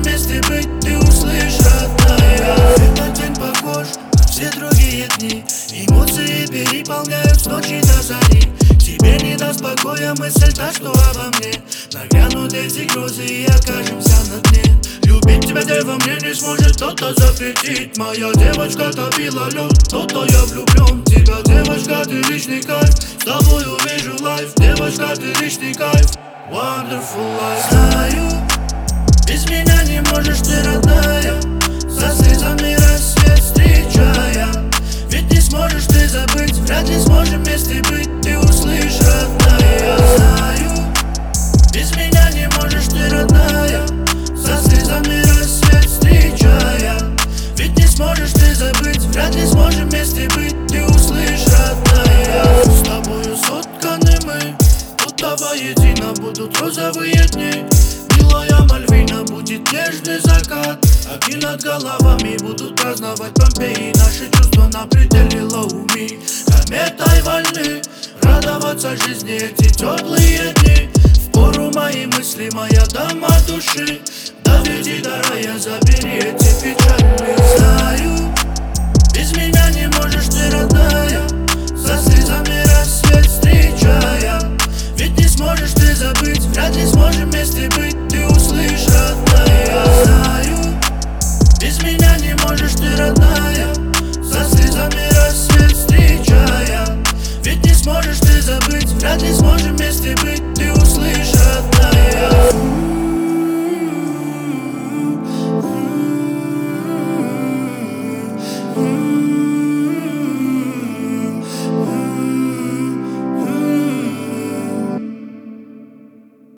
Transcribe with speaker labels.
Speaker 1: сможем вместе быть, ты услышишь, родная. Этот день похож на все другие дни. Эмоции переполняют с ночи до зари. Тебе не даст покоя мысль та, что обо мне нагрянут эти грозы и окажемся на дне. Любить тебя, дева, мне не сможет кто-то запретить. Моя девочка топила лед, кто-то я влюблен в тебя. Девочка, ты личный кайф, с тобой увижу лайф. Девочка, ты личный кайф, wonderful life. Знаю, без меня не можешь ты, родная. За слезами рассвет встречая. Ведь не сможешь ты забыть, вряд ли сможем вместе быть, ты услышишь, родная. Знаю, без меня не можешь ты, родная. За слезами рассвет встречая. Ведь не сможешь ты забыть, вряд ли сможем вместе быть, ты услышишь, родная. С тобою сотканы мы, будто воедино будут розовые дни. Милая Мальвина, будет нежный закат. Огни над головами будут праздновать Помпеи. Наши чувства на пределе лоуми. Кометой вольны радоваться жизни эти теплые дни. Впору мои мысли, моя дама души. Доведи до рая, забери эти печали. Знаю, без меня не можешь ты, родная. За слезами